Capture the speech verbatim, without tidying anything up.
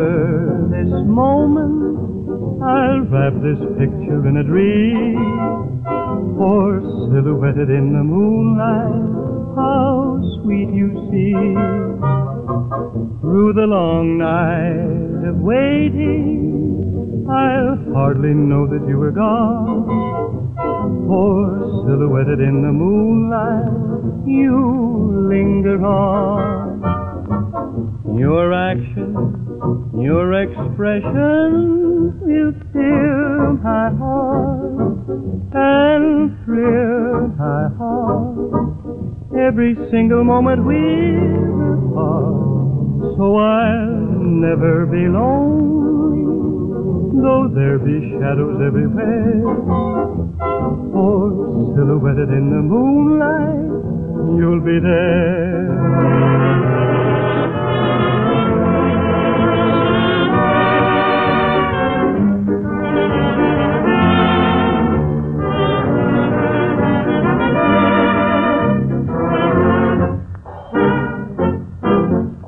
remember this moment, I'll wrap this picture in a dream. For silhouetted in the moonlight, how sweet you seem. Through the long night of waiting, I'll hardly know that you were gone. For silhouetted in the moonlight, you linger on. Your actions, your expression will fill my heart and thrill my heart. Every single moment we're apart, so I'll never be lonely, though there be shadows everywhere. For silhouetted in the moonlight, you'll be there.